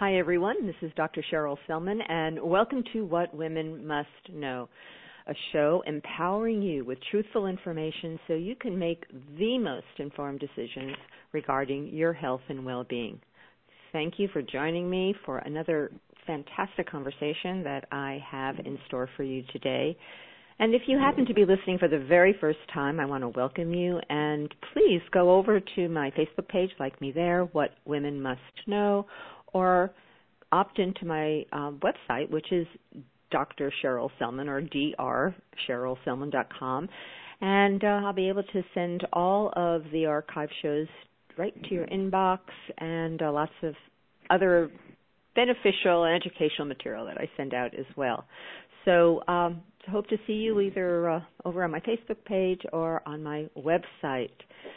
Hi, everyone. This is Dr. Cheryl Selman, and welcome to What Women Must Know, a show empowering you with truthful information so you can make the most informed decisions regarding your health and well-being. Thank you for joining me for another fantastic conversation that I have in store for you today. And if you happen to be listening for the very first time, I want to welcome you, and please go over to my Facebook page, like me there, What Women Must Know, or opt into my website, which is Dr. Cheryl Selman, or drcherylselman.com, and I'll be able to send all of the archive shows right to your inbox, and lots of other beneficial and educational material that I send out as well. So hope to see you either over on my Facebook page or on my website.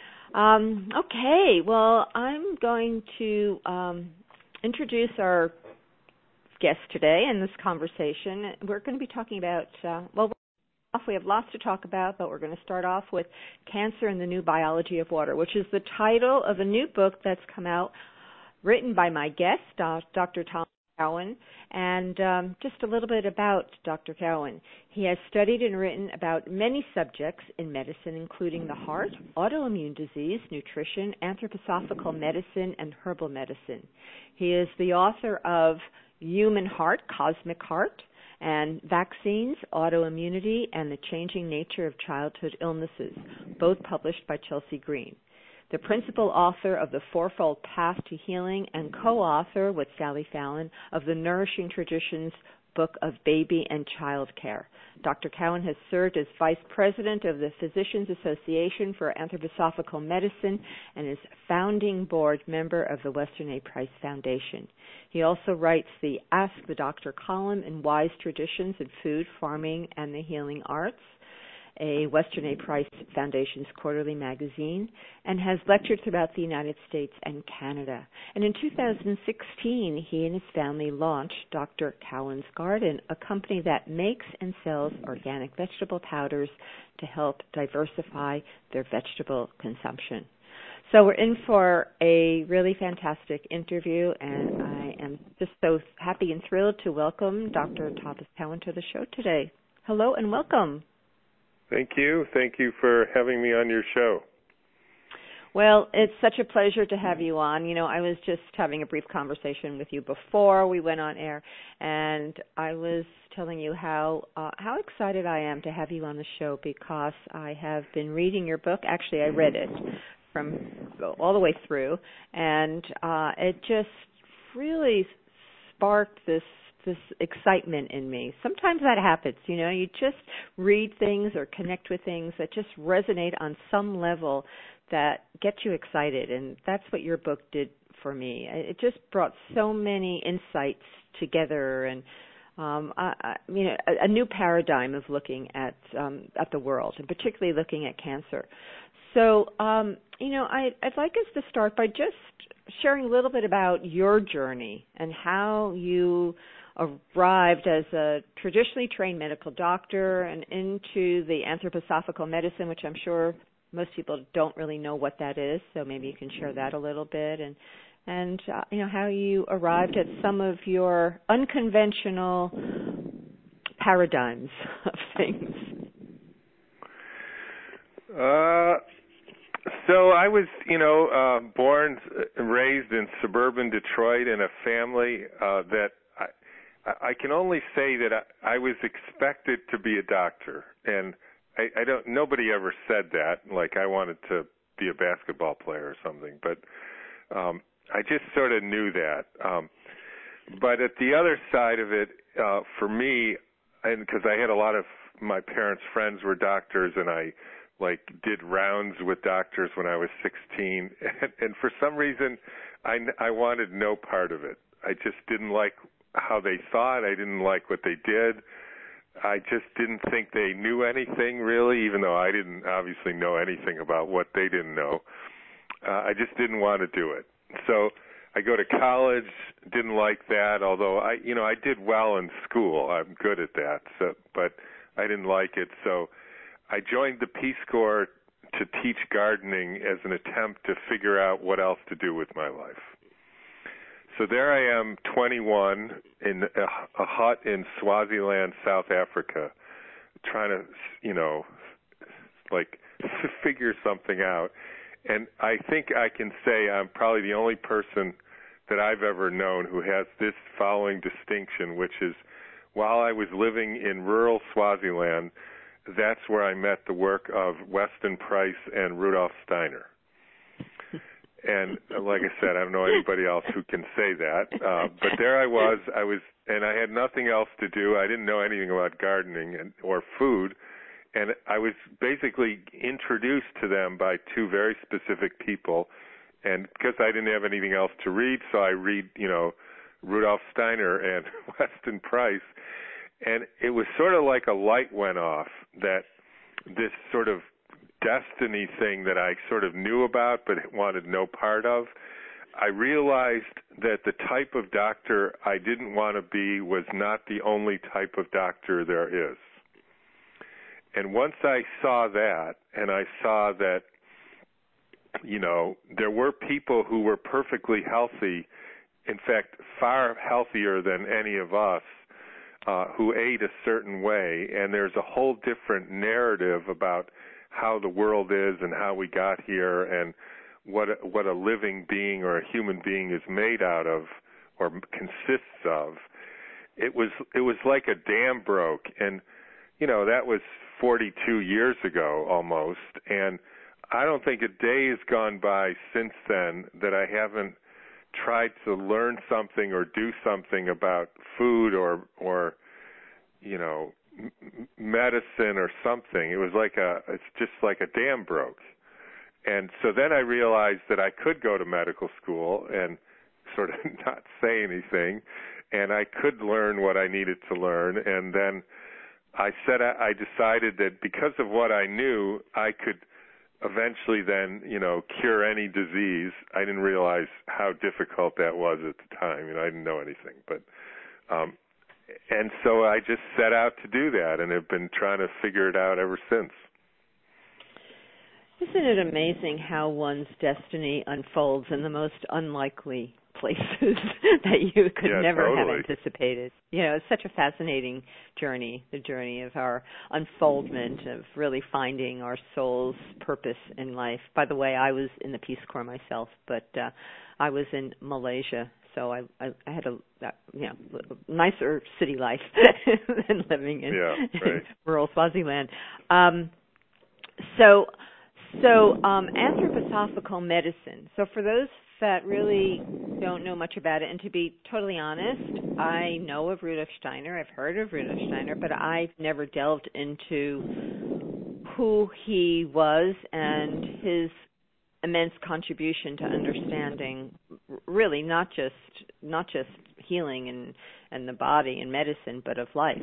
Okay, well, I'm going to introduce our guest today in this conversation. We're going to be talking about, we have lots to talk about, but we're going to start off with Cancer and the New Biology of Water, which is the title of a new book that's come out, written by my guest, Dr. Thomas Cowan, and just a little bit about Dr. Cowan. He has studied and written about many subjects in medicine, including the heart, autoimmune disease, nutrition, anthroposophical medicine, and herbal medicine. He is the author of Human Heart, Cosmic Heart, and Vaccines, Autoimmunity, and the Changing Nature of Childhood Illnesses, both published by Chelsea Green. The principal author of The Fourfold Path to Healing and co-author with Sally Fallon of the Nourishing Traditions book of baby and child care. Dr. Cowan has served as vice president of the Physicians Association for Anthroposophical Medicine and is founding board member of the Western A. Price Foundation. He also writes the Ask the Doctor column in Wise Traditions in Food, Farming, and the Healing Arts, a Western A. Price Foundation's quarterly magazine, and has lectured throughout the United States and Canada. And in 2016, he and his family launched Dr. Cowan's Garden, a company that makes and sells organic vegetable powders to help diversify their vegetable consumption. So we're in for a really fantastic interview, and I am just so happy and thrilled to welcome Dr. Thomas Cowan to the show today. Hello and welcome. Thank you. Thank you for having me on your show. Well, it's such a pleasure to have you on. You know, I was just having a brief conversation with you before we went on air, and I was telling you how excited I am to have you on the show because I have been reading your book. Actually, I read it from all the way through, and it just really sparked this excitement in me. Sometimes that happens, you know, you just read things or connect with things that just resonate on some level that get you excited, and that's what your book did for me. It just brought so many insights together, and a new paradigm of looking at the world, and particularly looking at cancer. So, I'd like us to start by just sharing a little bit about your journey and how you arrived as a traditionally trained medical doctor and into the anthroposophical medicine, which I'm sure most people don't really know what that is. So maybe you can share that a little bit, and how you arrived at some of your unconventional paradigms of things. So I was, born and raised in suburban Detroit in a family that I can only say that I was expected to be a doctor, and nobody ever said that, like I wanted to be a basketball player or something, but I just sort of knew that. But at the other side of it, for me, and because I had a lot of my parents' friends were doctors, and I did rounds with doctors when I was 16, and for some reason, I wanted no part of it. I just didn't like how they thought. I didn't like what they did. I just didn't think they knew anything, really, even though I didn't obviously know anything about what they didn't know. I just didn't want to do it. So I go to college, didn't like that, although I did well in school. I'm good at that, but I didn't like it. So I joined the Peace Corps to teach gardening as an attempt to figure out what else to do with my life. So there I am, 21, in a hut in Swaziland, South Africa, trying to, figure something out. And I think I can say I'm probably the only person that I've ever known who has this following distinction, which is while I was living in rural Swaziland, that's where I met the work of Weston Price and Rudolf Steiner. And like I said, I don't know anybody else who can say that. But there I was, and I had nothing else to do. I didn't know anything about gardening or food. And I was basically introduced to them by two very specific people. And because I didn't have anything else to read, so I read, Rudolf Steiner and Weston Price. And it was sort of like a light went off that this sort of destiny thing that I sort of knew about but wanted no part of. I realized that the type of doctor I didn't want to be was not the only type of doctor there is. And once I saw that, and I saw that, there were people who were perfectly healthy, in fact, far healthier than any of us, who ate a certain way, and there's a whole different narrative about how the world is and how we got here and what a living being or a human being is made out of or consists of. It was like a dam broke, and that was 42 years ago almost, and I don't think a day has gone by since then that I haven't tried to learn something or do something about food or medicine or something. It was it's just like a dam broke. And so then I realized that I could go to medical school and sort of not say anything, and I could learn what I needed to learn. And then I decided that because of what I knew, I could eventually then, cure any disease. I didn't realize how difficult that was at the time. I didn't know anything. But and so I just set out to do that and have been trying to figure it out ever since. Isn't it amazing how one's destiny unfolds in the most unlikely places that you could never totally have anticipated? It's such a fascinating journey, the journey of our unfoldment, of really finding our soul's purpose in life. By the way, I was in the Peace Corps myself, but I was in Malaysia, so I had a nicer city life than living in rural Swaziland. So anthroposophical medicine. So for those that really don't know much about it, and to be totally honest, I know of Rudolf Steiner, I've heard of Rudolf Steiner, but I've never delved into who he was and his immense contribution to understanding really not just healing and the body and medicine, but of life.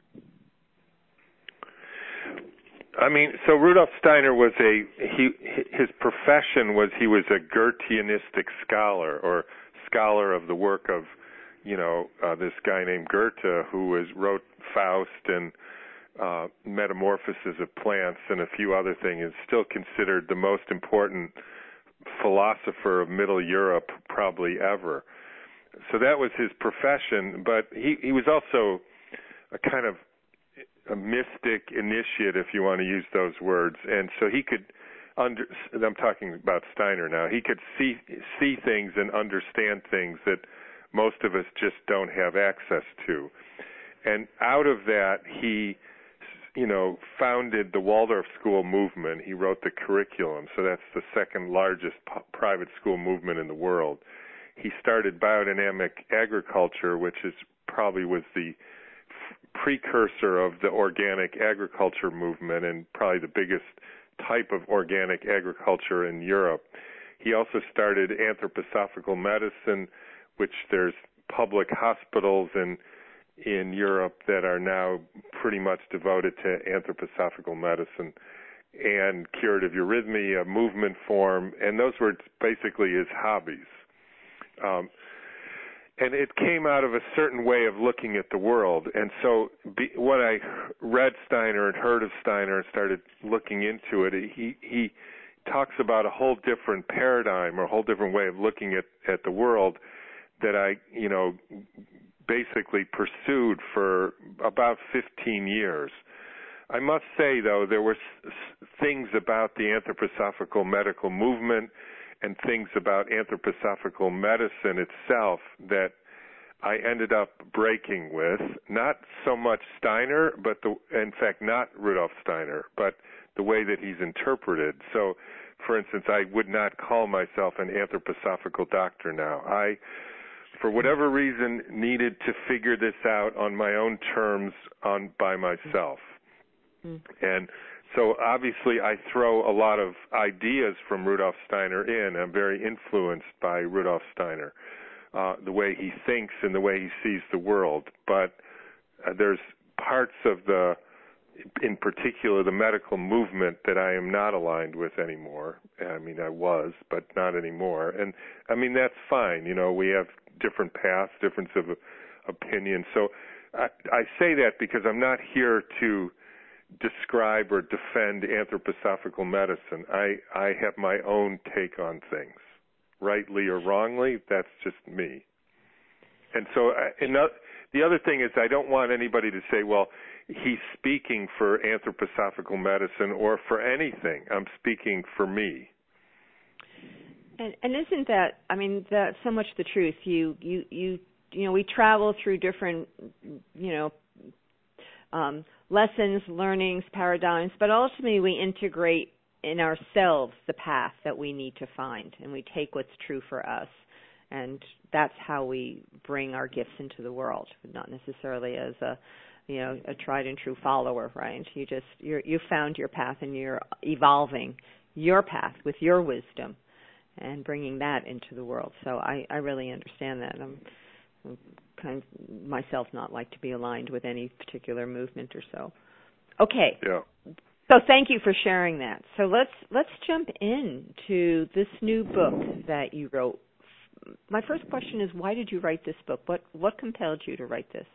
So Rudolf Steiner was his profession was he was a Goetheanistic scholar, or scholar of the work of, this guy named Goethe, who wrote Faust and Metamorphosis of Plants and a few other things, is still considered the most important philosopher of Middle Europe probably ever. So that was his profession, but he was also a kind of a mystic initiate, if you want to use those words. And so he could, I'm talking about Steiner now, he could see things and understand things that most of us just don't have access to. And out of that, he, founded the Waldorf School movement. He wrote the curriculum, so that's the second largest private school movement in the world. He started biodynamic agriculture, which probably was the precursor of the organic agriculture movement and probably the biggest type of organic agriculture in Europe. He also started anthroposophical medicine, which there's public hospitals in Europe that are now pretty much devoted to anthroposophical medicine, and curative eurythmy, a movement form, and those were basically his hobbies. And it came out of a certain way of looking at the world. And so when I read Steiner and heard of Steiner and started looking into it, he talks about a whole different paradigm or a whole different way of looking at the world that I, basically pursued for about 15 years. I must say, though, there were things about the anthroposophical medical movement and things about anthroposophical medicine itself that I ended up breaking with. Not so much Steiner, but in fact, not Rudolf Steiner, but the way that he's interpreted. So, for instance, I would not call myself an anthroposophical doctor now. I, for whatever reason, needed to figure this out on my own terms by myself. And so obviously I throw a lot of ideas from Rudolf Steiner in. I'm very influenced by Rudolf Steiner, the way he thinks and the way he sees the world. But there's parts of in particular, the medical movement that I am not aligned with anymore. I mean, I was, but not anymore. And I mean, that's fine. We have different paths, difference of opinion. So I say that because I'm not here to describe or defend anthroposophical medicine. I have my own take on things. Rightly or wrongly, that's just me. And so the other thing is I don't want anybody to say, well, he's speaking for anthroposophical medicine or for anything. I'm speaking for me. And isn't that, I mean, that's so much the truth. We travel through different, lessons, learnings, paradigms, but ultimately we integrate in ourselves the path that we need to find, and we take what's true for us. And that's how we bring our gifts into the world, not necessarily as a tried and true follower, right? You found your path and you're evolving your path with your wisdom and bringing that into the world. So I really understand that. I'm kind of myself not like to be aligned with any particular movement or so. Okay. Yeah. So thank you for sharing that. So let's jump into this new book that you wrote. My first question is, why did you write this book? What compelled you to write this?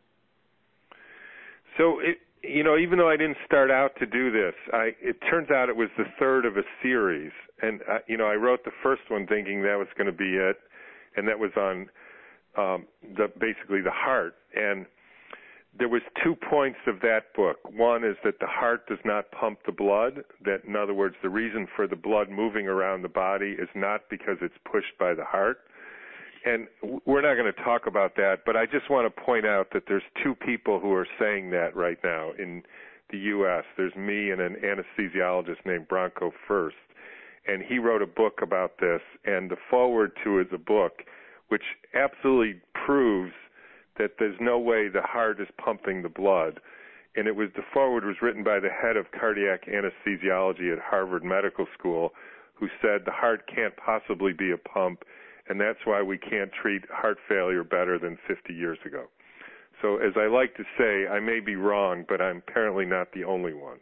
So even though I didn't start out to do this, it turns out it was the third of a series, and I wrote the first one thinking that was going to be it, and that was on basically the heart. And there was 2 points of that book. One is that the heart does not pump the blood. That, in other words, the reason for the blood moving around the body is not because it's pushed by the heart. And we're not going to talk about that, but I just want to point out that there's 2 people who are saying that right now in the U.S. There's me and an anesthesiologist named Branko First, and he wrote a book about this, and the foreword to it is a book which absolutely proves that there's no way the heart is pumping the blood. And the foreword was written by the head of cardiac anesthesiology at Harvard Medical School, who said the heart can't possibly be a pump, and that's why we can't treat heart failure better than 50 years ago. So as I like to say, I may be wrong, but I'm apparently not the only one.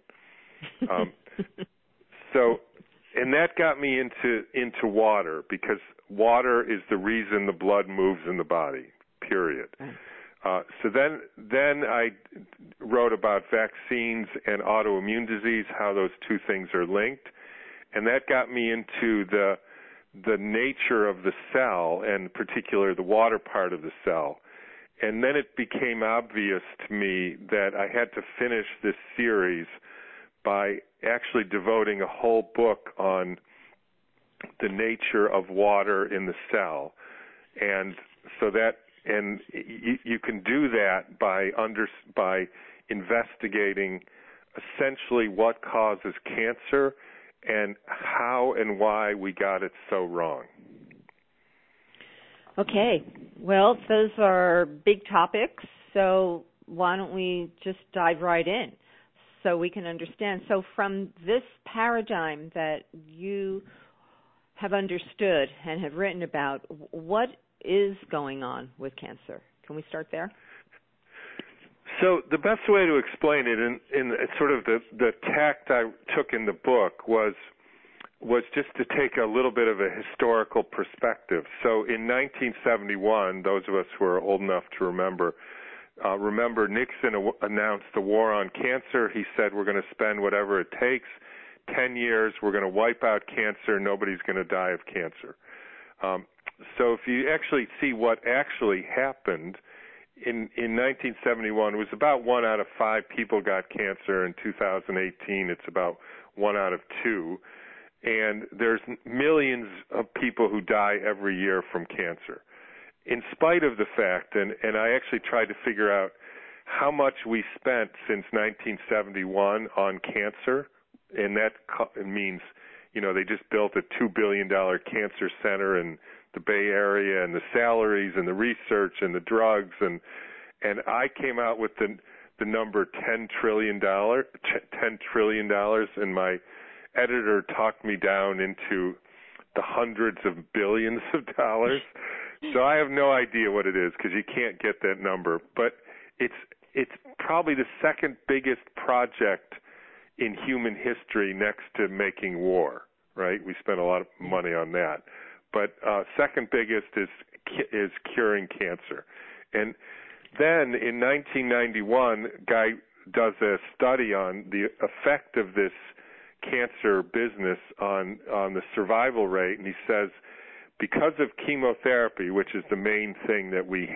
And that got me into water, because water is the reason the blood moves in the body, period. So then I wrote about vaccines and autoimmune disease, how those 2 things are linked, and that got me into the nature of the cell, and in particular the water part of the cell. And then it became obvious to me that I had to finish this series by actually devoting a whole book on the nature of water in the cell. And so you can do that by investigating essentially what causes cancer and how and why we got it so wrong. Okay. Well, those are big topics, so why don't we just dive right in so we can understand. So from this paradigm that you have understood and have written about, what is going on with cancer? Can we start there? So the best way to explain it in sort of the tact I took in the book was just to take a little bit of a historical perspective. So in 1971, those of us who are old enough to remember Nixon announced the war on cancer. He said, we're going to spend whatever it takes, 10 years, we're going to wipe out cancer, nobody's going to die of cancer. So if you actually see what actually happened in 1971, it was about 1 out of 5 people got cancer. In 2018, it's about 1 out of 2. And there's millions of people who die every year from cancer. In spite of the fact, and I actually tried to figure out how much we spent since 1971 on cancer, and that means, they just built a $2 billion cancer center in the Bay Area, and the salaries and the research and the drugs, and I came out with the number $10 trillion, and my editor talked me down into the hundreds of billions of dollars. So I have no idea what it is, because you can't get that number. But it's probably the second biggest project in human history next to making war, right? We spent a lot of money on that. But second biggest is curing cancer. And then in 1991, Guy does a study on the effect of this cancer business on the survival rate, and he says, because of chemotherapy, which is the main thing that we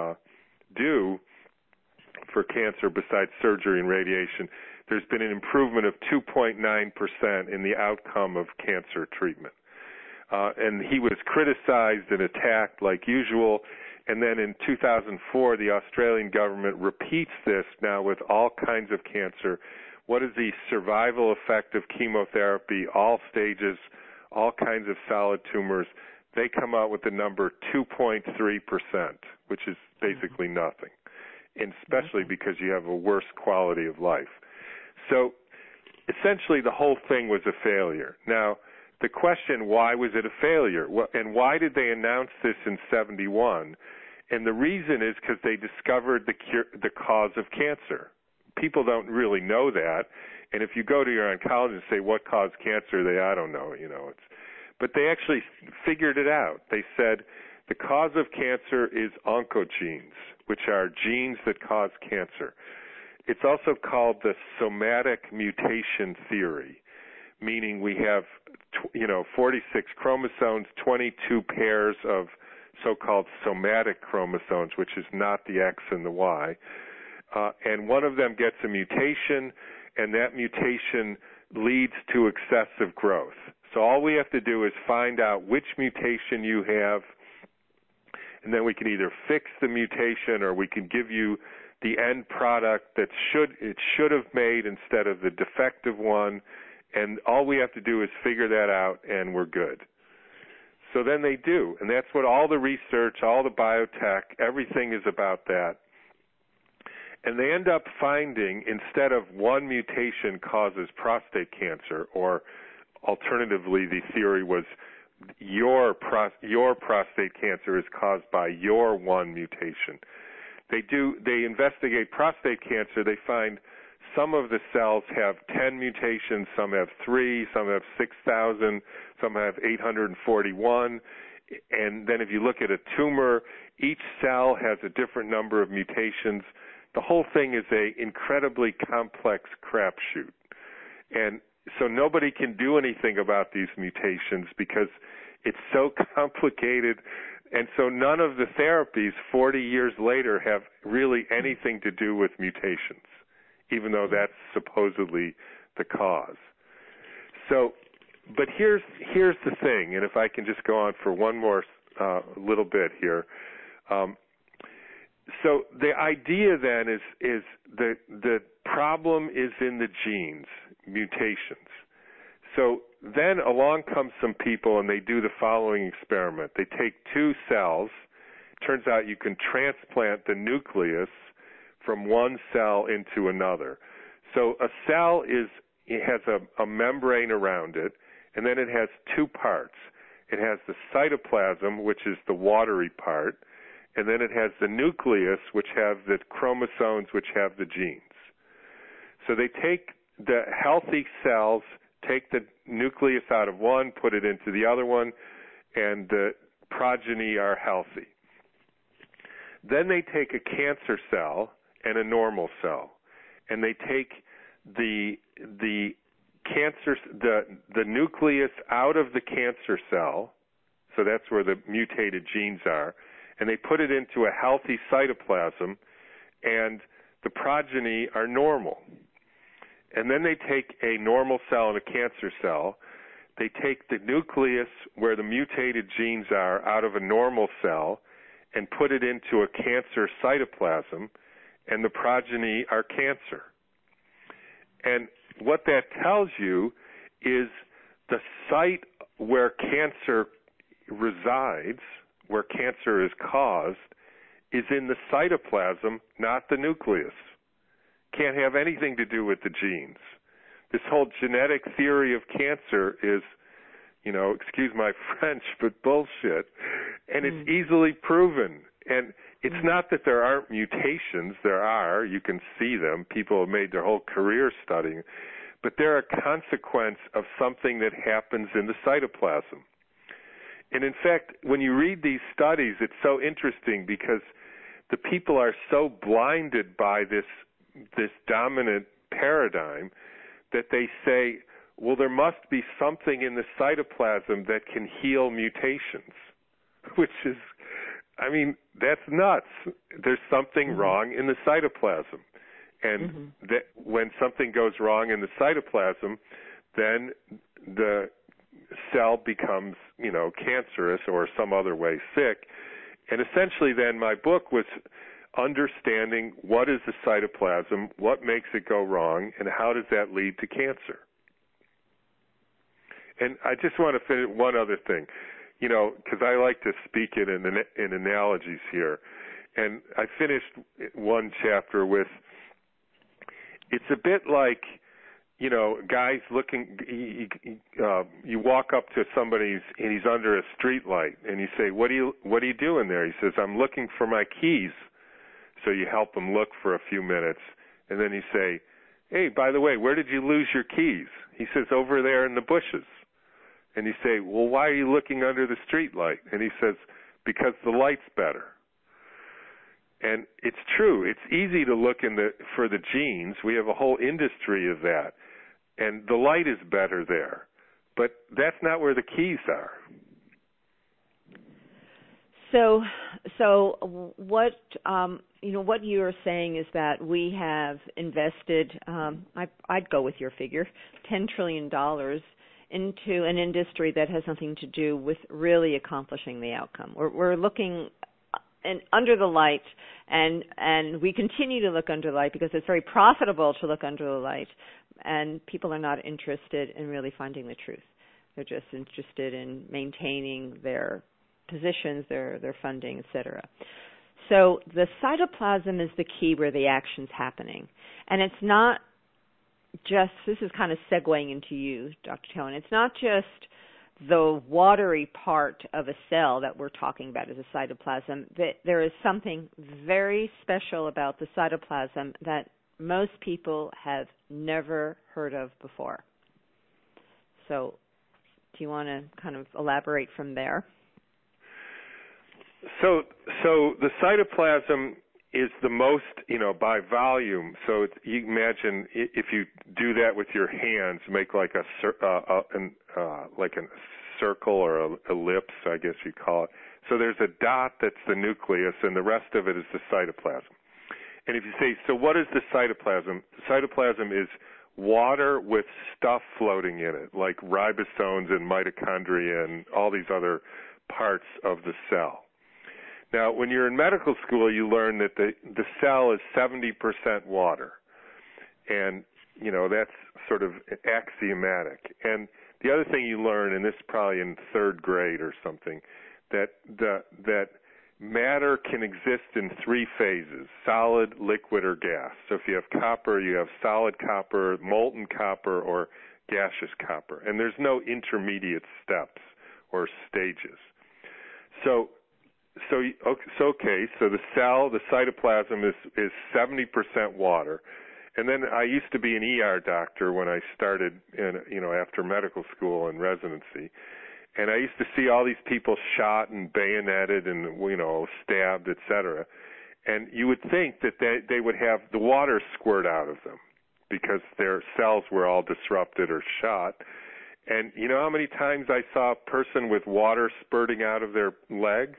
do for cancer besides surgery and radiation, there's been an improvement of 2.9% in the outcome of cancer treatment. And he was criticized and attacked like usual. And then in 2004, the Australian government repeats this now with all kinds of cancer. What is the survival effect of chemotherapy, all stages, all kinds of solid tumors? They come out with the number 2.3%, which is basically nothing, and especially because you have a worse quality of life. So essentially the whole thing was a failure. Now, the question, why was it a failure? And why did they announce this in 71? And the reason is because they discovered the cause of cancer. People don't really know that. And if you go to your oncologist and say, what caused cancer? I don't know, but they actually figured it out. They said the cause of cancer is oncogenes, which are genes that cause cancer. It's also called the somatic mutation theory, meaning we have 46 chromosomes, 22 pairs of so-called somatic chromosomes, which is not the X and the Y. And one of them gets a mutation, and that mutation leads to excessive growth. So all we have to do is find out which mutation you have, and then we can either fix the mutation or we can give you the end product that it should have made instead of the defective one. And all we have to do is figure that out, and we're good. So then they do, and that's what all the research, all the biotech, everything is about that. And they end up finding, instead of one mutation causes prostate cancer, or alternatively the theory was your prostate cancer is caused by your one mutation. They investigate prostate cancer. They find some of the cells have 10 mutations, some have 3, some have 6,000, some have 841. And then if you look at a tumor, each cell has a different number of mutations. The whole thing is an incredibly complex crapshoot. And so nobody can do anything about these mutations because it's so complicated. And so none of the therapies 40 years later have really anything to do with mutations, even though that's supposedly the cause. So, but here's the thing, and if I can just go on for one more little bit here. So the idea then is the problem is in the genes, mutations. So then along come some people and they do the following experiment. They take 2 cells. It turns out you can transplant the nucleus from one cell into another. So a cell has a membrane around it, and then it has 2 parts. It has the cytoplasm, which is the watery part, and then it has the nucleus, which have the chromosomes, which have the genes. So they take the healthy cells, take the nucleus out of one, put it into the other one, and the progeny are healthy. Then they take a cancer cell and a normal cell, and they take the nucleus out of the cancer cell, So that's where the mutated genes are. And they put it into a healthy cytoplasm, and the progeny are normal. And then they take a normal cell and a cancer cell. They take the nucleus where the mutated genes are out of a normal cell and put it into a cancer cytoplasm, and the progeny are cancer. And what that tells you is the site where cancer resides, where cancer is caused, is in the cytoplasm, not the nucleus. Can't have anything to do with the genes. This whole genetic theory of cancer is, excuse my French, but bullshit. And it's easily proven. And it's not that there aren't mutations. There are. You can see them. People have made their whole career studying. But they're a consequence of something that happens in the cytoplasm. And in fact, when you read these studies, it's so interesting because the people are so blinded by this dominant paradigm that they say, well, there must be something in the cytoplasm that can heal mutations, which is, that's nuts. There's something wrong in the cytoplasm. And that when something goes wrong in the cytoplasm, then the cell becomes, cancerous or some other way sick. And essentially then my book was understanding what is the cytoplasm, what makes it go wrong, and how does that lead to cancer. And I just want to finish one other thing, because I like to speak it in analogies here. And I finished one chapter with, it's a bit like, guys looking, you walk up to somebody and he's under a street light, and you say, what are you doing there? He says, I'm looking for my keys. So you help him look for a few minutes, and then you say, hey, by the way, where did you lose your keys? He says, over there in the bushes. And you say, well, why are you looking under the street light? And he says, because the light's better. And it's true. It's easy to look for the genes. We have a whole industry of that. And the light is better there. But that's not where the keys are. So what what you're saying is that we have invested, I'd go with your figure, $10 trillion into an industry that has nothing to do with really accomplishing the outcome. We're looking under the light, and we continue to look under the light because it's very profitable to look under the light, and people are not interested in really finding the truth. They're just interested in maintaining their positions, their funding, etc. So the cytoplasm is the key where the action's happening. And it's not just, this is kind of segueing into you, Dr. Tohen, it's not just the watery part of a cell that we're talking about as a cytoplasm. There is something very special about the cytoplasm that most people have never heard of before. So do you want to kind of elaborate from there? So the cytoplasm is the most, by volume. So you imagine if you do that with your hands, make like a circle or an ellipse, I guess you call it. So there's a dot that's the nucleus, and the rest of it is the cytoplasm. And if you say, so what is the cytoplasm? The cytoplasm is water with stuff floating in it, like ribosomes and mitochondria and all these other parts of the cell. Now, when you're in medical school, you learn that the cell is 70% water. And, that's sort of axiomatic. And the other thing you learn, and this is probably in third grade or something, that matter can exist in three phases: solid, liquid, or gas. So if you have copper, you have solid copper, molten copper, or gaseous copper. And there's no intermediate steps or stages. So the cell, the cytoplasm is 70% water. And then I used to be an ER doctor when I started after medical school and residency. And I used to see all these people shot and bayoneted and, stabbed, et cetera. And you would think that they would have the water squirt out of them because their cells were all disrupted or shot. And you know how many times I saw a person with water spurting out of their leg?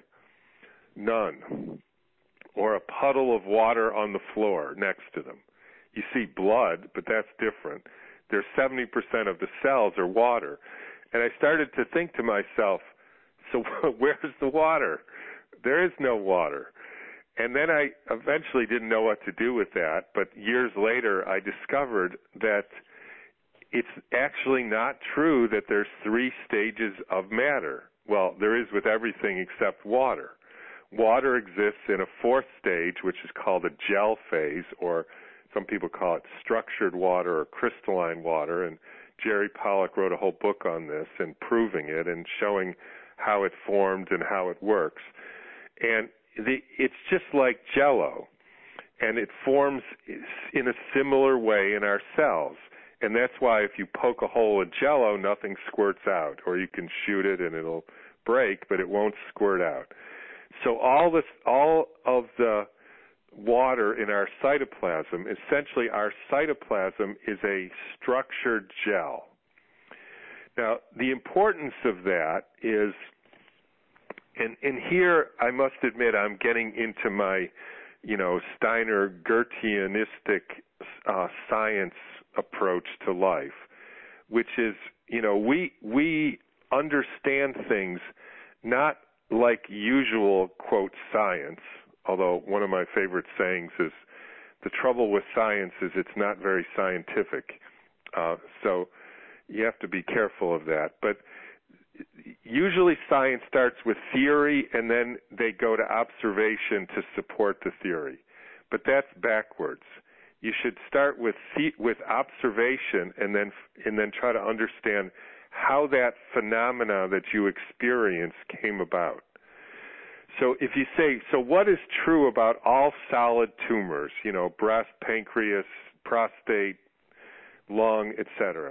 None. Or a puddle of water on the floor next to them. You see blood, but that's different. There's 70% of the cells are water. And I started to think to myself, so where's the water? There is no water. And then I eventually didn't know what to do with that, but years later I discovered that it's actually not true that there's 3 stages of matter. Well, there is with everything except water. Water exists in a 4th stage, which is called a gel phase, or some people call it structured water or crystalline water, and Jerry Pollack wrote a whole book on this and proving it and showing how it formed and how it works. And it's just like Jell-O, and it forms in a similar way in our cells. And that's why if you poke a hole in Jell-O, nothing squirts out, or you can shoot it and it'll break, but it won't squirt out. So all of the water in our cytoplasm, essentially our cytoplasm is a structured gel. Now, the importance of that is, and here I must admit I'm getting into my, Steiner Goetheanistic science approach to life, which is, we understand things not like usual, quote, science, although one of my favorite sayings is, the trouble with science is it's not very scientific. So you have to be careful of that. But usually science starts with theory and then they go to observation to support the theory. But that's backwards. You should start with observation and then try to understand how that phenomena that you experience came about. So if you say, so what is true about all solid tumors, breast, pancreas, prostate, lung, etc.?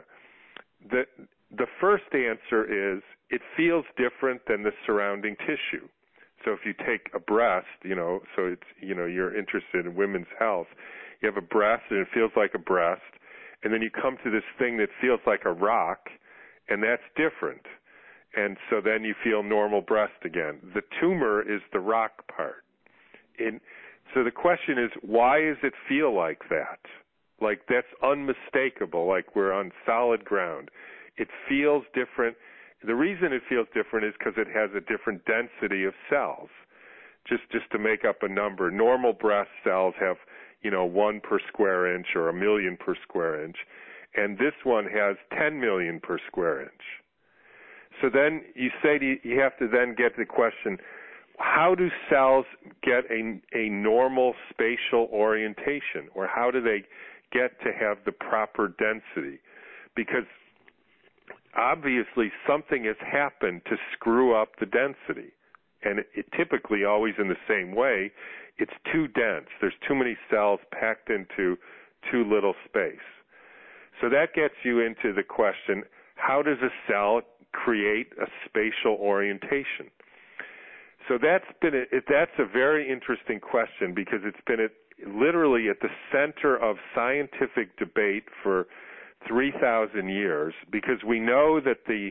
The first answer is it feels different than the surrounding tissue. So if you take a breast, so it's, you're interested in women's health, you have a breast and it feels like a breast, and then you come to this thing that feels like a rock, and that's different. And so then you feel normal breast again. The tumor is the rock part. So the question is, why does it feel like that? Like that's unmistakable, like we're on solid ground. It feels different. The reason it feels different is because it has a different density of cells. Just to make up a number, normal breast cells have, 1 per square inch or 1 million per square inch. And this one has 10 million per square inch. So then you have to then get the question, how do cells get a normal spatial orientation, or how do they get to have the proper density? Because obviously something has happened to screw up the density, and it typically always in the same way. It's too dense. There's too many cells packed into too little space. So that gets you into the question, how does a cell create a spatial orientation? So that's a very interesting question, because it's been literally at the center of scientific debate for 3,000 years, because we know that the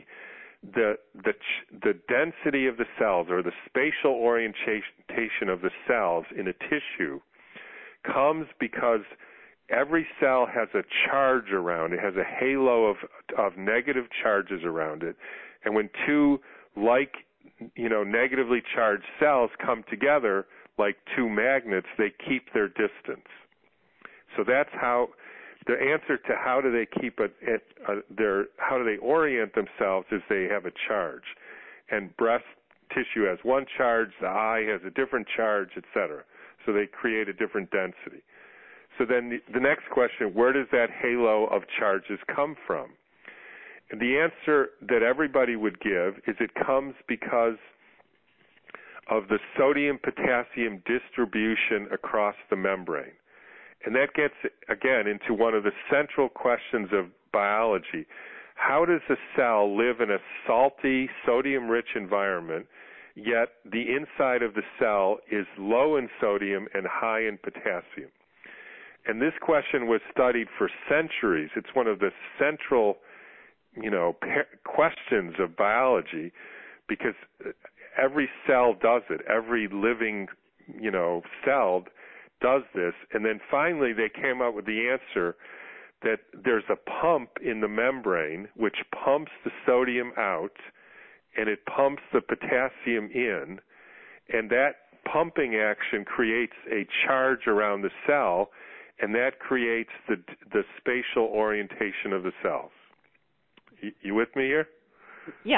density of the cells, or the spatial orientation of the cells in a tissue, comes because every cell has a charge around it, has a halo of negative charges around it, and when two negatively charged cells come together like two magnets, they keep their distance. So that's how the answer to how do they keep how do they orient themselves is they have a charge. And breast tissue has one charge, the eye has a different charge, etc. So they create a different density. So then the next question, where does that halo of charges come from? And the answer that everybody would give is it comes because of the sodium-potassium distribution across the membrane. And that gets, again, into one of the central questions of biology. How does a cell live in a salty, sodium-rich environment, yet the inside of the cell is low in sodium and high in potassium? And this question was studied for centuries. It's one of the central questions of biology, because every cell does it. Every living, cell does this. And then finally they came up with the answer that there's a pump in the membrane which pumps the sodium out and it pumps the potassium in, and that pumping action creates a charge around the cell, and that creates the spatial orientation of the cells. You with me here? Yeah.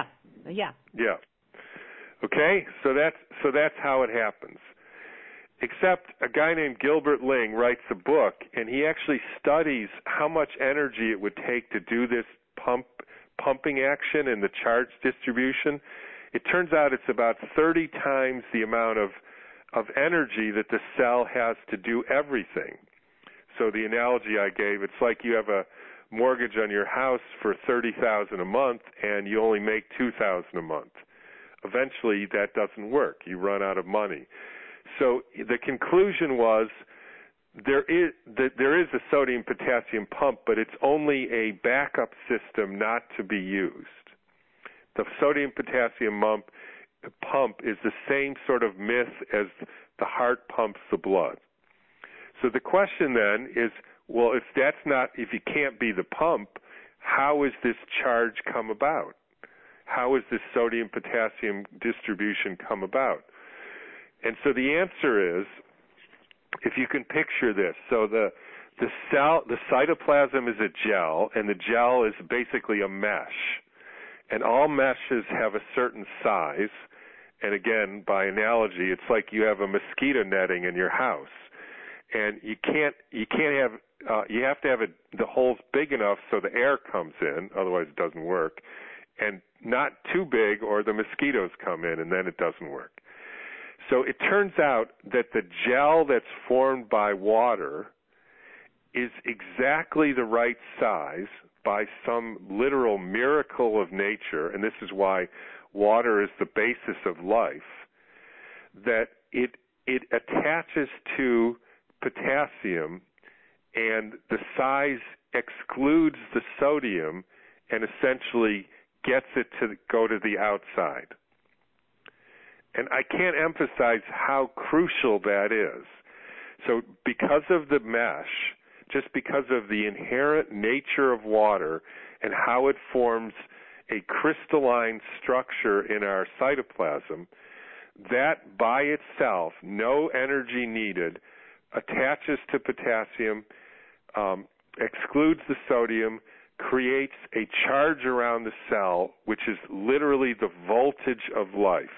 Okay, so that's how it happens. Except a guy named Gilbert Ling writes a book, and he actually studies how much energy it would take to do this pumping action and the charge distribution. It turns out it's about 30 times the amount of energy that the cell has to do everything. So the analogy I gave, it's like you have a mortgage on your house for $30,000 a month, and you only make $2,000 a month. Eventually, that doesn't work. You run out of money. So the conclusion was there is a sodium-potassium pump, but it's only a backup system not to be used. The sodium-potassium pump is the same sort of myth as the heart pumps the blood. So the question then is, well, if you can't be the pump, how is this charge come about? How is this sodium-potassium distribution come about? And so the answer is, if you can picture this, so the cytoplasm is a gel, and the gel is basically a mesh. And all meshes have a certain size. And again, by analogy, it's like you have a mosquito netting in your house. And you have to have the holes big enough so the air comes in, otherwise it doesn't work, and not too big or the mosquitoes come in and then it doesn't work. So it turns out that the gel that's formed by water is exactly the right size by some literal miracle of nature, and this is why water is the basis of life, that it attaches to potassium, and the size excludes the sodium and essentially gets it to go to the outside. And I can't emphasize how crucial that is. So because of the mesh, just because of the inherent nature of water and how it forms a crystalline structure in our cytoplasm, that by itself, no energy needed, attaches to potassium, excludes the sodium, creates a charge around the cell, which is literally the voltage of life.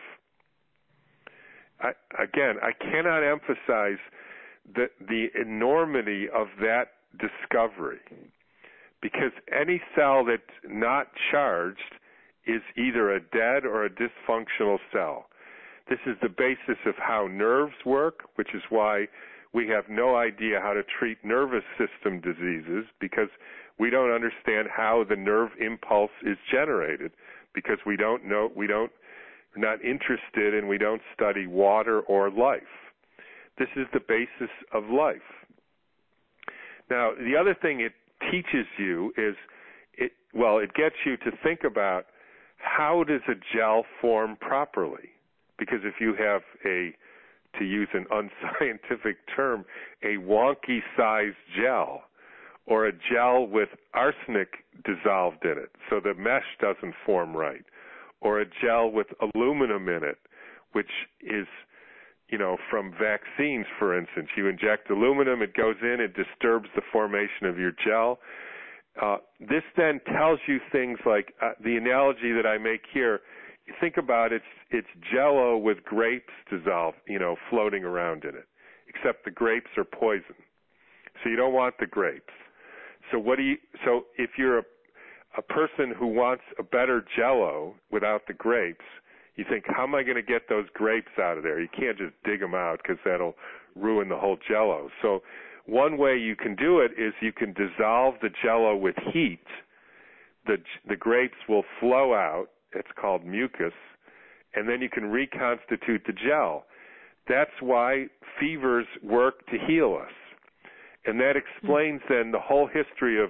I cannot emphasize the enormity of that discovery, because any cell that's not charged is either a dead or a dysfunctional cell. This is the basis of how nerves work, which is why we have no idea how to treat nervous system diseases, because we don't understand how the nerve impulse is generated, because we don't know, we're not interested, and we don't study water or life. This is the basis of life. Now, the other thing it teaches you is, it gets you to think about how does a gel form properly? Because if you have to use an unscientific term, a wonky-sized gel, or a gel with arsenic dissolved in it, so the mesh doesn't form right, or a gel with aluminum in it, which is, from vaccines, for instance. You inject aluminum, it goes in, it disturbs the formation of your gel. This then tells you things like the analogy that I make here. You think about it's Jell-O with grapes dissolved, floating around in it, except the grapes are poison. So you don't want the grapes. So if you're a person who wants a better Jell-O without the grapes, you think, how am I going to get those grapes out of there? You can't just dig them out because that'll ruin the whole Jell-O. So one way you can do it is you can dissolve the Jell-O with heat. The grapes will flow out. It's called mucus. And then you can reconstitute the gel. That's why fevers work to heal us. And that explains then the whole history of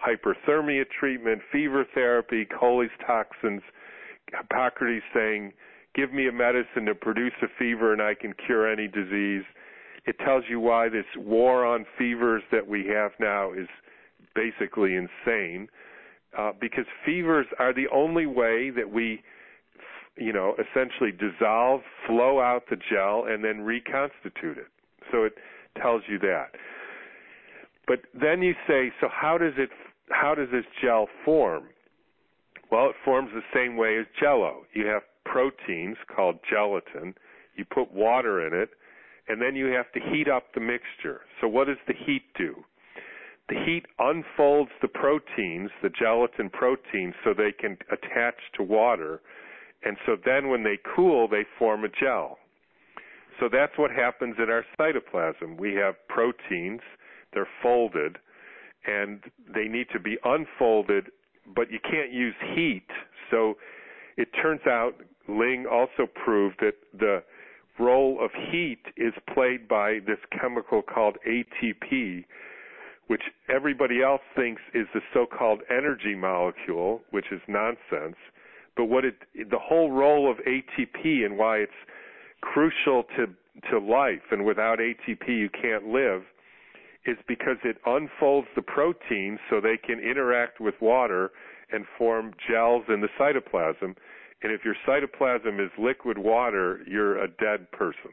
hyperthermia treatment, fever therapy, Coley's toxins, Hippocrates saying, give me a medicine to produce a fever and I can cure any disease. It tells you why this war on fevers that we have now is basically insane, because fevers are the only way that we, essentially dissolve, flow out the gel, and then reconstitute it. So it tells you that. But then you say, so how does this gel form? Well, it forms the same way as Jell-O. You have proteins called gelatin. You put water in it, and then you have to heat up the mixture. So what does the heat do? The heat unfolds the proteins, the gelatin proteins, so they can attach to water. And so then when they cool, they form a gel. So that's what happens in our cytoplasm. We have proteins, they're folded, and they need to be unfolded, but you can't use heat. So it turns out, Ling also proved that the role of heat is played by this chemical called ATP, which everybody else thinks is the so-called energy molecule, which is nonsense. But the whole role of ATP and why it's crucial to life, and without ATP you can't live, is because it unfolds the proteins so they can interact with water and form gels in the cytoplasm. And if your cytoplasm is liquid water, you're a dead person.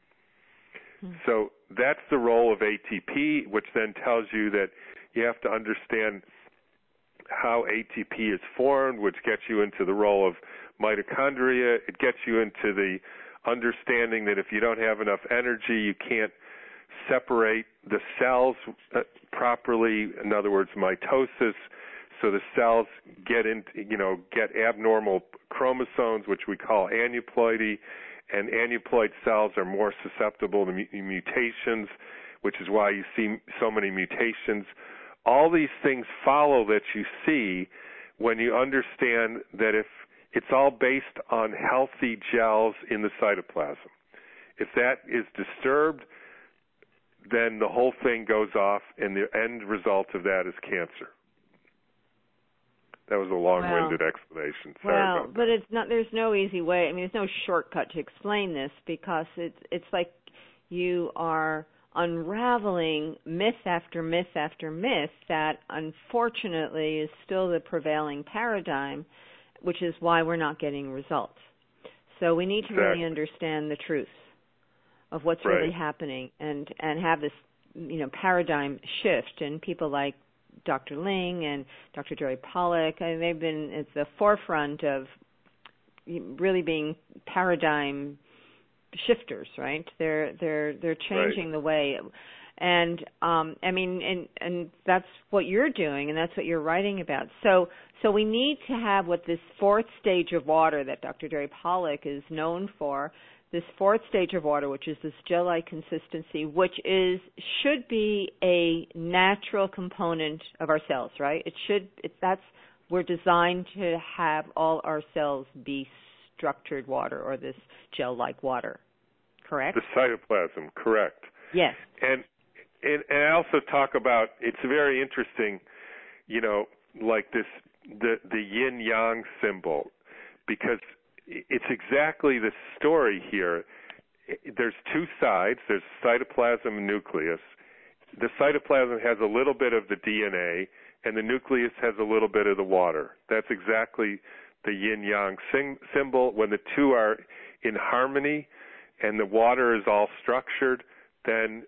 So that's the role of ATP, which then tells you that you have to understand how ATP is formed, which gets you into the role of mitochondria. It gets you into the understanding that if you don't have enough energy, you can't separate the cells properly. In other words, mitosis. So the cells get abnormal chromosomes, which we call aneuploidy, and aneuploid cells are more susceptible to mutations, which is why you see so many mutations. All these things follow that you see when you understand that if it's all based on healthy gels in the cytoplasm. If that is disturbed, then the whole thing goes off, and the end result of that is cancer. That was a long-winded explanation. Sorry about that. But it's not. There's no easy way. I mean, there's no shortcut to explain this, because it's like you are unraveling myth after myth after myth that unfortunately is still the prevailing paradigm, which is why we're not getting results. So we need to really understand the truth of what's really happening and have this paradigm shift. And people like Dr. Ling and Dr. Joy Pollack, they've been at the forefront of really being paradigm shifters, right? They're changing the way, and and that's what you're doing, and that's what you're writing about. So we need to have what this fourth stage of water that Dr. Joy Pollack is known for. This fourth stage of water, which is this gel-like consistency, which should be a natural component of our cells, right? We're designed to have all our cells be structured water, or this gel-like water, correct? The cytoplasm, correct. Yes. And I also talk about, it's very interesting, like this, the yin-yang symbol, because it's exactly the story here. There's two sides. There's cytoplasm and nucleus. The cytoplasm has a little bit of the DNA, and the nucleus has a little bit of the water. That's exactly the yin-yang symbol. When the two are in harmony and the water is all structured, then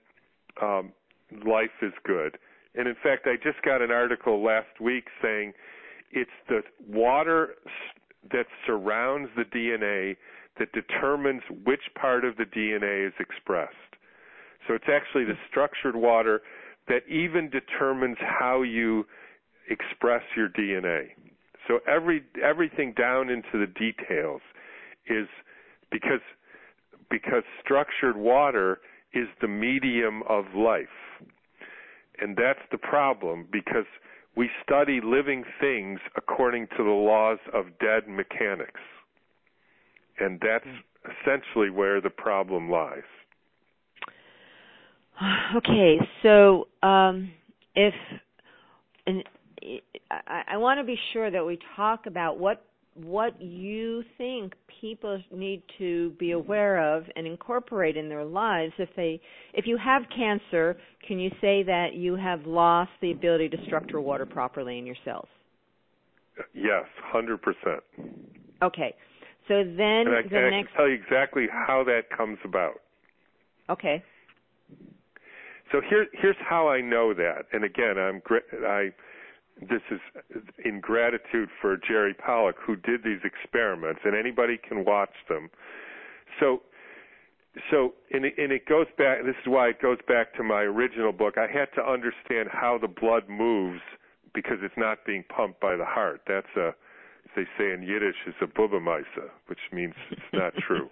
life is good. And in fact, I just got an article last week saying it's the water that surrounds the DNA that determines which part of the DNA is expressed. So it's actually the structured water that even determines how you express your DNA. So everything down into the details is because structured water is the medium of life. And that's the problem, because we study living things according to the laws of dead mechanics. And that's essentially where the problem lies. Okay, so if I want to be sure that we talk about what you think people need to be aware of and incorporate in their lives. If you have cancer, can you say that you have lost the ability to structure water properly in your cells? Yes, 100%. Okay. So then I can tell you exactly how that comes about. Okay. So here's how I know that. And again, this is in gratitude for Jerry Pollack, who did these experiments, and anybody can watch them. So it goes back. This is why it goes back to my original book. I had to understand how the blood moves because it's not being pumped by the heart. That's as they say in Yiddish, is a bubamaisa, which means it's not true.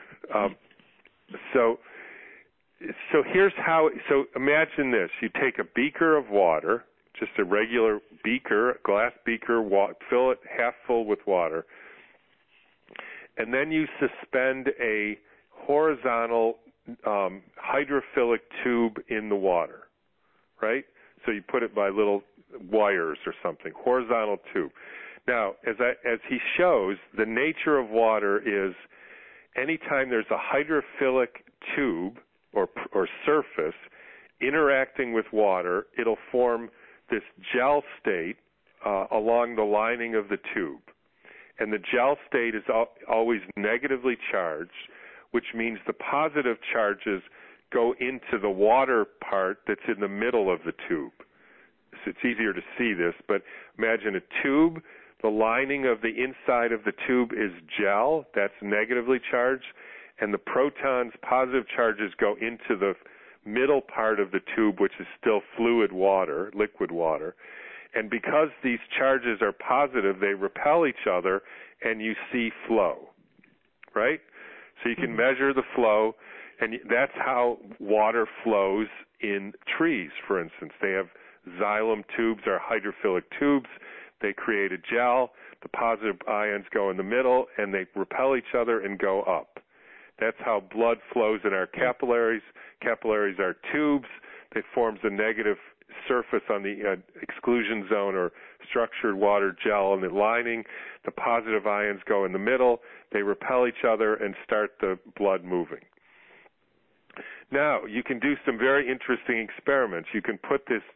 So here's how. So imagine this: you take a beaker of water, just a regular beaker, glass beaker, fill it half full with water, and then you suspend a horizontal hydrophilic tube in the water, right? So you put it by little wires or something, horizontal tube. Now, as he shows, the nature of water is anytime there's a hydrophilic tube or surface interacting with water, it'll form this gel state along the lining of the tube. And the gel state is always negatively charged, which means the positive charges go into the water part that's in the middle of the tube. So it's easier to see this, but imagine a tube. The lining of the inside of the tube is gel, that's negatively charged, and the protons, positive charges, go into the middle part of the tube, which is still fluid water, liquid water. And because these charges are positive, they repel each other, and you see flow, right? So you can measure the flow, and that's how water flows in trees, for instance. They have xylem tubes or hydrophilic tubes. They create a gel. The positive ions go in the middle, and they repel each other and go up. That's how blood flows in our capillaries. Capillaries are tubes. They forms a negative surface on the exclusion zone or structured water gel in the lining. The positive ions go in the middle. They repel each other and start the blood moving. Now, you can do some very interesting experiments. You can put this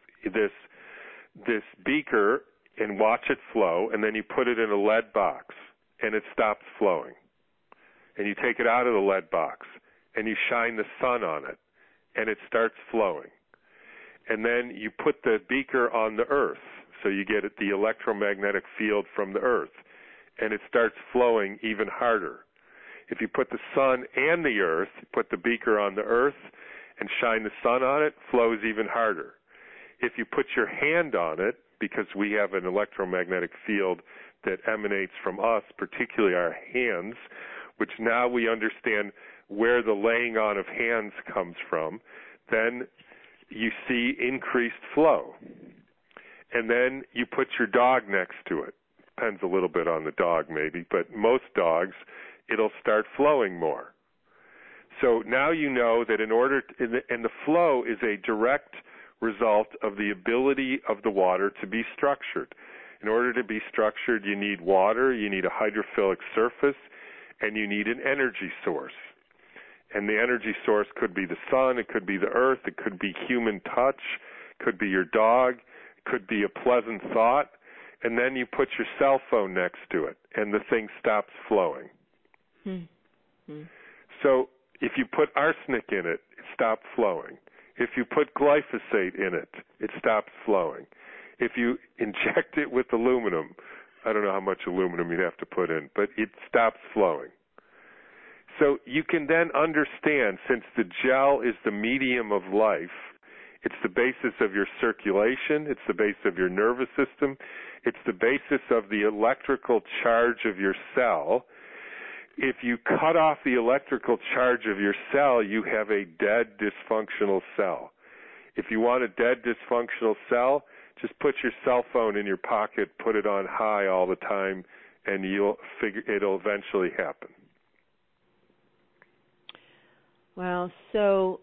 beaker and watch it flow, and then you put it in a lead box, and it stops flowing. And you take it out of the lead box, and you shine the sun on it, and it starts flowing. And then you put the beaker on the earth, so you get the electromagnetic field from the earth, and it starts flowing even harder. If you put the sun and the earth, put the beaker on the earth and shine the sun on it, flows even harder. If you put your hand on it, because we have an electromagnetic field that emanates from us, particularly our hands, which now we understand where the laying on of hands comes from, then you see increased flow. And then you put your dog next to it. Depends a little bit on the dog maybe, but most dogs, it'll start flowing more. So now you know that and the flow is a direct result of the ability of the water to be structured. In order to be structured, you need water, you need a hydrophilic surface, and you need an energy source. And the energy source could be the sun, it could be the earth, it could be human touch, it could be your dog, it could be a pleasant thought, and then you put your cell phone next to it, and the thing stops flowing. So if you put arsenic in it, it stops flowing. If you put glyphosate in it, it stops flowing. If you inject it with aluminum, I don't know how much aluminum you'd have to put in, but it stops flowing. So you can then understand, since the gel is the medium of life, it's the basis of your circulation, it's the basis of your nervous system, it's the basis of the electrical charge of your cell. If you cut off the electrical charge of your cell, you have a dead, dysfunctional cell. If you want a dead, dysfunctional cell, just put your cell phone in your pocket, put it on high all the time, and you'll figure it'll eventually happen. Well, so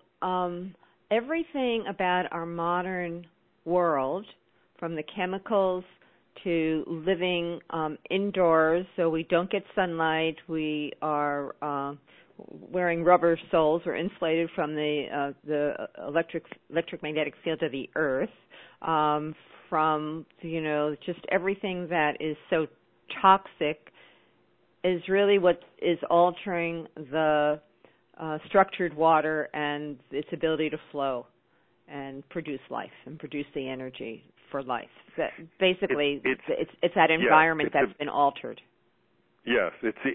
everything about our modern world, from the chemicals to living indoors so we don't get sunlight. We are wearing rubber soles. We're insulated from the electromagnetic field of the earth, from just everything that is so toxic is really what is altering the structured water and its ability to flow and produce life and produce the energy for life. Basically, it's that environment that's been altered. Yes,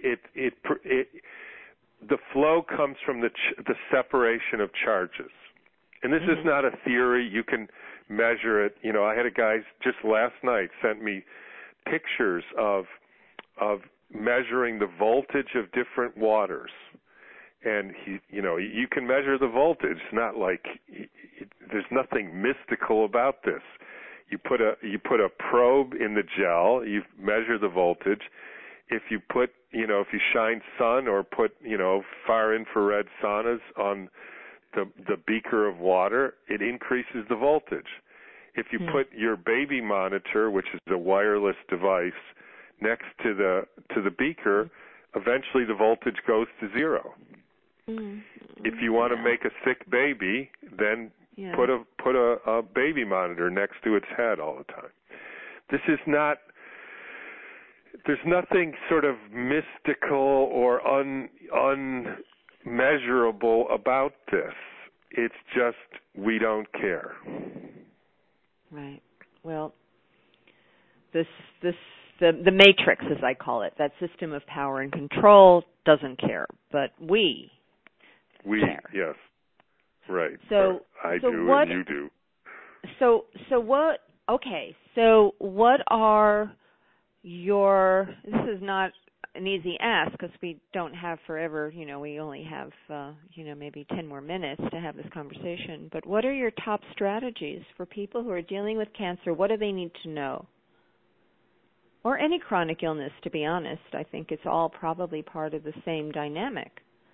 the flow comes from the separation of charges, and this is not a theory. You can measure it. I had a guy just last night sent me pictures of measuring the voltage of different waters, and you can measure the voltage. It's not like there's nothing mystical about this. You put a probe in the gel, you measure the voltage. If you shine sun or put far infrared saunas on the beaker of water, it increases the voltage. If you put your baby monitor, which is a wireless device, next to the beaker, eventually the voltage goes to zero. If you want to make a sick baby, then put a baby monitor next to its head all the time. There's nothing sort of mystical or unmeasurable about this. It's just we don't care. Right. Well, the matrix, as I call it, that system of power and control doesn't care, but we care. Yes. Right. So I do and you do. So what? Okay. So what are this is not an easy ask because we don't have forever, we only have, maybe 10 more minutes to have this conversation. But what are your top strategies for people who are dealing with cancer? What do they need to know? Or any chronic illness, to be honest. I think it's all probably part of the same dynamic.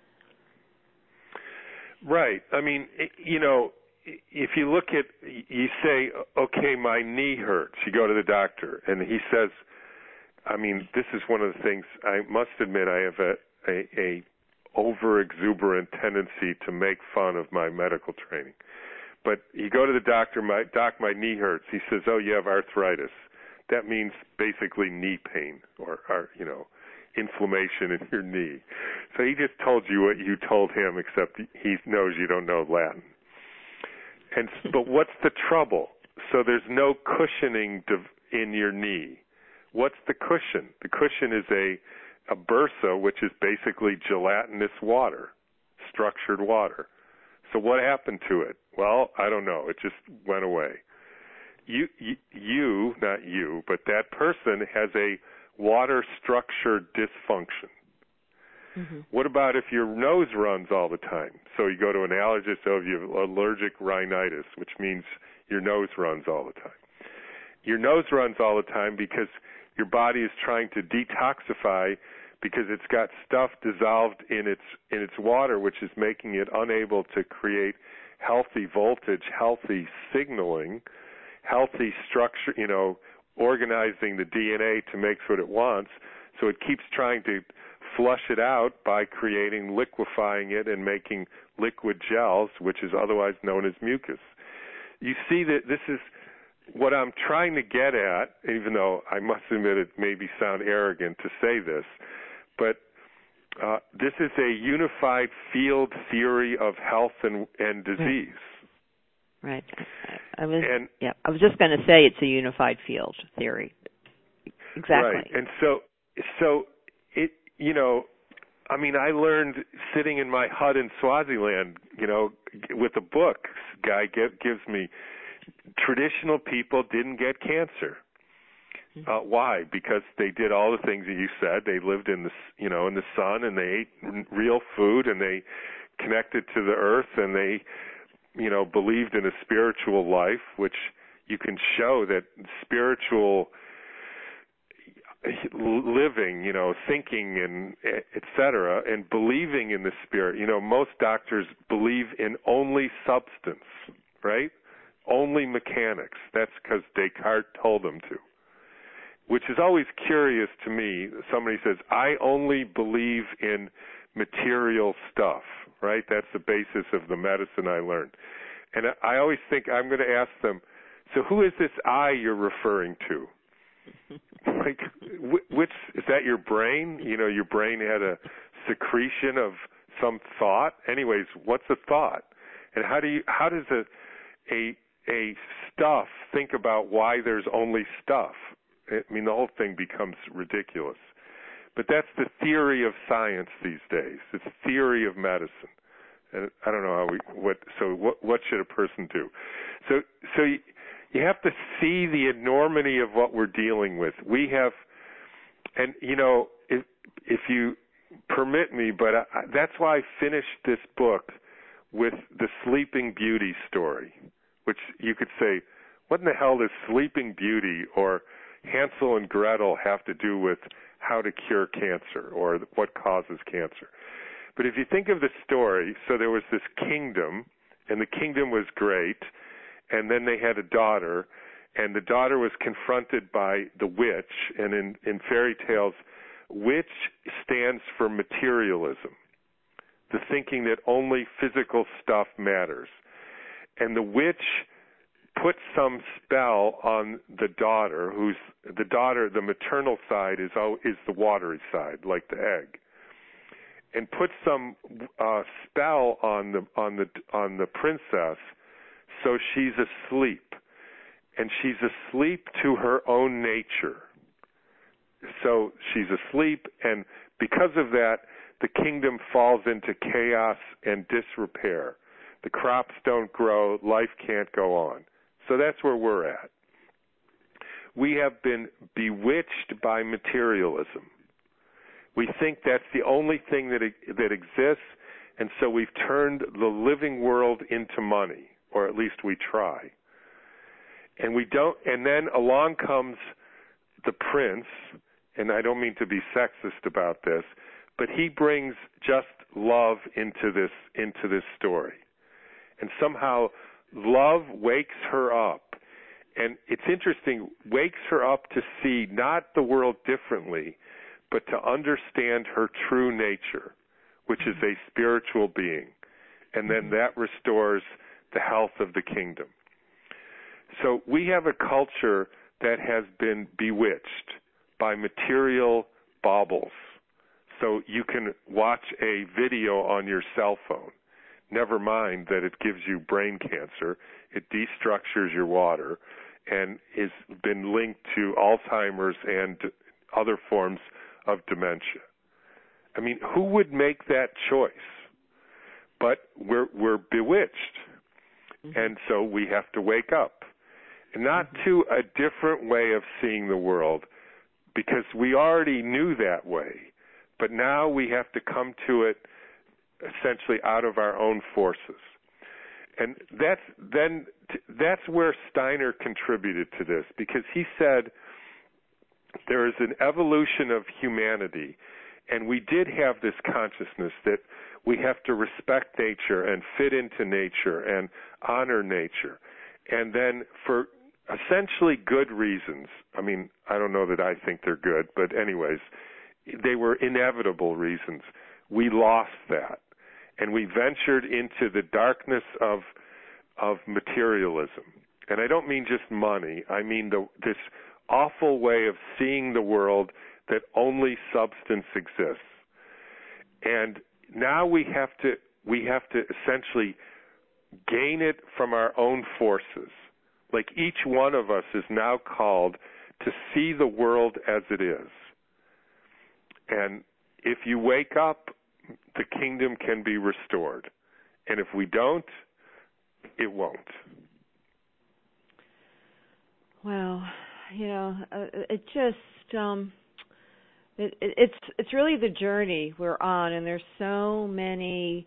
Right. I mean, if you look at, you say, okay, my knee hurts. You go to the doctor, and he says, this is one of the things, I must admit I have a over-exuberant tendency to make fun of my medical training. But you go to the doctor, my knee hurts. He says, oh, you have arthritis. That means basically knee pain or inflammation in your knee. So he just told you what you told him, except he knows you don't know Latin. But what's the trouble? So there's no cushioning in your knee. What's the cushion? The cushion is a bursa, which is basically gelatinous water, structured water. So what happened to it? Well, I don't know. It just went away. You, not you, but that person has a water structure dysfunction. What about if your nose runs all the time? So you go to an allergist, you have allergic rhinitis, which means your nose runs all the time. Your nose runs all the time because your body is trying to detoxify because it's got stuff dissolved in its water, which is making it unable to create healthy voltage, healthy signaling, healthy structure, organizing the DNA to make what it wants. So it keeps trying to flush it out by liquefying it and making liquid gels, which is otherwise known as mucus. You see that this is what I'm trying to get at, even though I must admit it maybe sound arrogant to say this, but this is a unified field theory of health and disease. Right. I was just going to say it's a unified field theory. Exactly. Right. And so it, I learned sitting in my hut in Swaziland, with a book guy gives me, traditional people didn't get cancer. Why? Because they did all the things that you said. They lived in the sun, and they ate real food, and they connected to the earth, and they believed in a spiritual life, which you can show that spiritual living, thinking and et cetera, and believing in the spirit. Most doctors believe in only substance, right? Only mechanics. That's because Descartes told them to. which is always curious to me. Somebody says, I only believe in material stuff, right? That's the basis of the medicine I learned. And I always think I'm going to ask them, so who is this I you're referring to? Like, which is that? Your brain? You know, your brain had a secretion of some thought. Anyways, what's a thought? And how does a stuff think about why there's only stuff? I mean, the whole thing becomes ridiculous. But that's the theory of science these days. It's theory of medicine. And I don't know what should a person do? So you have to see the enormity of what we're dealing with. We have, and you know, if you permit me, but that's why I finished this book with the Sleeping Beauty story, which you could say, what in the hell does Sleeping Beauty or Hansel and Gretel have to do with how to cure cancer or what causes cancer? But if you think of the story, so there was this kingdom, and the kingdom was great, and then they had a daughter, and the daughter was confronted by the witch, and in fairy tales, witch stands for materialism, the thinking that only physical stuff matters. And the witch put some spell on the daughter, the maternal side is the watery side, like the egg, and put some spell on the princess, so she's asleep, and she's asleep to her own nature. So she's asleep, and because of that, the kingdom falls into chaos and disrepair. The crops don't grow, life can't go on. So that's where we're at. We have been bewitched by materialism. We think that's the only thing that exists, and so we've turned the living world into money, or at least we try. And we don't. And then along comes the prince, and I don't mean to be sexist about this, but he brings just love into this story, and somehow love wakes her up. And it's interesting, wakes her up to see not the world differently, but to understand her true nature, which is a spiritual being. And then that restores the health of the kingdom. So we have a culture that has been bewitched by material baubles. So you can watch a video on your cell phone. Never mind that it gives you brain cancer. It destructures your water and has been linked to Alzheimer's and other forms of dementia. I mean, who would make that choice? But we're bewitched. Mm-hmm. And so we have to wake up. And not to a different way of seeing the world, because we already knew that way. But now we have to come to it essentially out of our own forces. And that's where Steiner contributed to this, because he said there is an evolution of humanity, and we did have this consciousness that we have to respect nature and fit into nature and honor nature. And then for essentially good reasons, I mean, I don't know that I think they're good, but anyways, they were inevitable reasons. We lost that. And we ventured into the darkness of materialism. And I don't mean just money. I mean this awful way of seeing the world that only substance exists. And now we have to essentially gain it from our own forces. Like each one of us is now called to see the world as it is. And if you wake up, the kingdom can be restored. And if we don't, it won't. Well, it just it's really the journey we're on, and there's so many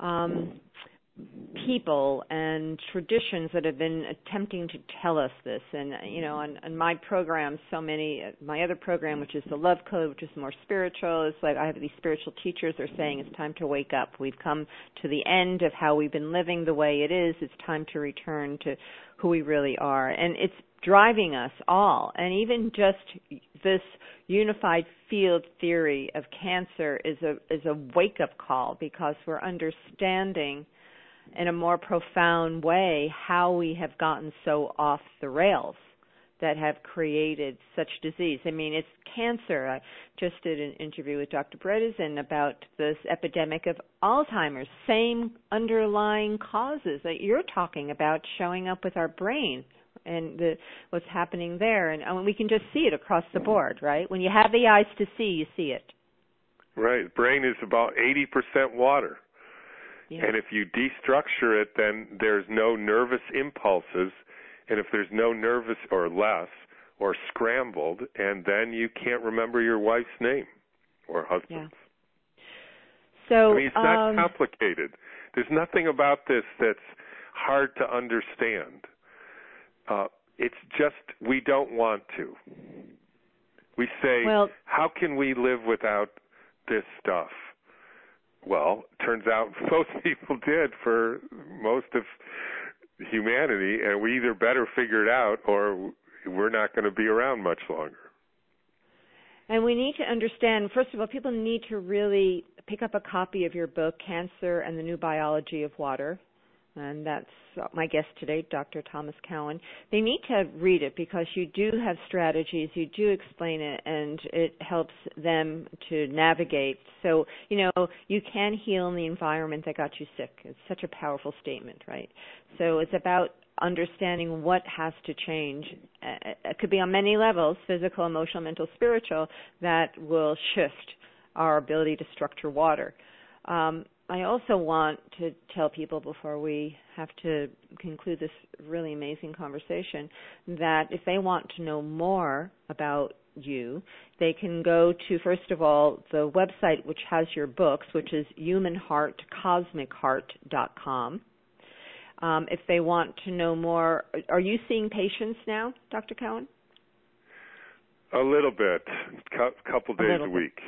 people and traditions that have been attempting to tell us this. And on my program, my other program, which is the Love Code, which is more spiritual, it's like I have these spiritual teachers. They're saying it's time to wake up. We've come to the end of how we've been living the way it is. It's time to return to who we really are. And driving us all. And even just this unified field theory of cancer is a wake-up call, because we're understanding in a more profound way how we have gotten so off the rails that have created such disease. I mean, it's cancer. I just did an interview with Dr. Bredesen about this epidemic of Alzheimer's, same underlying causes that you're talking about showing up with our brain and what's happening there. And we can just see it across the board, right? When you have the eyes to see, you see it. Right. Brain is about 80% water. Yeah. And if you destructure it, then there's no nervous impulses. And if there's no nervous or less or scrambled, and then you can't remember your wife's name or husband's. Yeah. So, I mean, it's not complicated. There's nothing about this that's hard to understand. It's just we don't want to. We say, how can we live without this stuff? Well, turns out most people did for most of humanity, and we either better figure it out or we're not going to be around much longer. And we need to understand, first of all, people need to really pick up a copy of your book, Cancer and the New Biology of Water. And that's my guest today, Dr. Thomas Cowan. They need to read it because you do have strategies, you do explain it, and it helps them to navigate. So, you can heal in the environment that got you sick. It's such a powerful statement, right? So it's about understanding what has to change. It could be on many levels, physical, emotional, mental, spiritual, that will shift our ability to structure water. I also want to tell people before we have to conclude this really amazing conversation that if they want to know more about you, they can go to, first of all, the website which has your books, which is humanheartcosmicheart.com. If they want to know more, are you seeing patients now, Dr. Cowan? A little bit, couple days a week.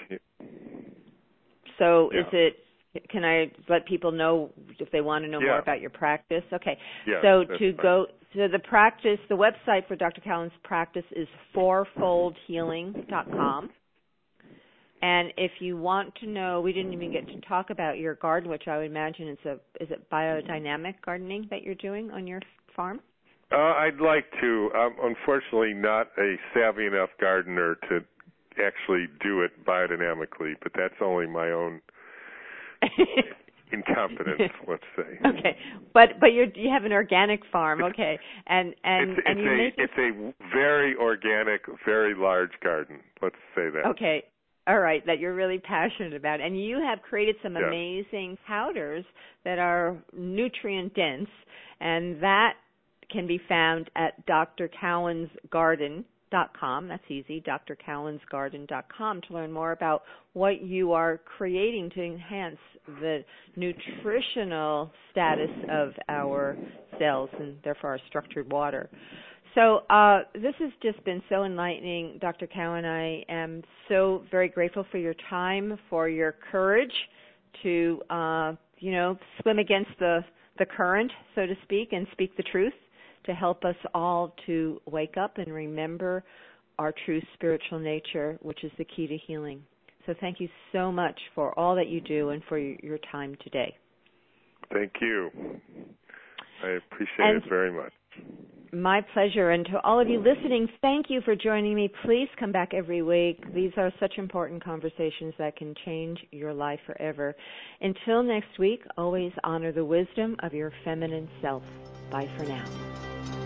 So is it? Can I let people know if they want to know more about your practice? Okay. Yeah, so to go to the practice, the website for Dr. Cowan's practice is fourfoldhealing.com. And if you want to know, we didn't even get to talk about your garden, which I would imagine is it biodynamic gardening that you're doing on your farm? I'd like to. I'm unfortunately not a savvy enough gardener to actually do it biodynamically, but that's only my own incompetence, let's say. Okay, but you have an organic farm, okay, and it's a very organic, very large garden. Let's say that. Okay, all right, that you're really passionate about, and you have created some amazing powders that are nutrient dense, and that can be found at drcowansgarden.com. That's easy, drcowansgarden.com, to learn more about what you are creating to enhance the nutritional status of our cells and therefore our structured water. So this has just been so enlightening, Dr. Cowan. I am so very grateful for your time, for your courage to, swim against the current, so to speak, and speak the truth, to help us all to wake up and remember our true spiritual nature, which is the key to healing. So thank you so much for all that you do and for your time today. Thank you. I appreciate it very much. My pleasure. And to all of you listening, thank you for joining me. Please come back every week. These are such important conversations that can change your life forever. Until next week, always honor the wisdom of your feminine self. Bye for now.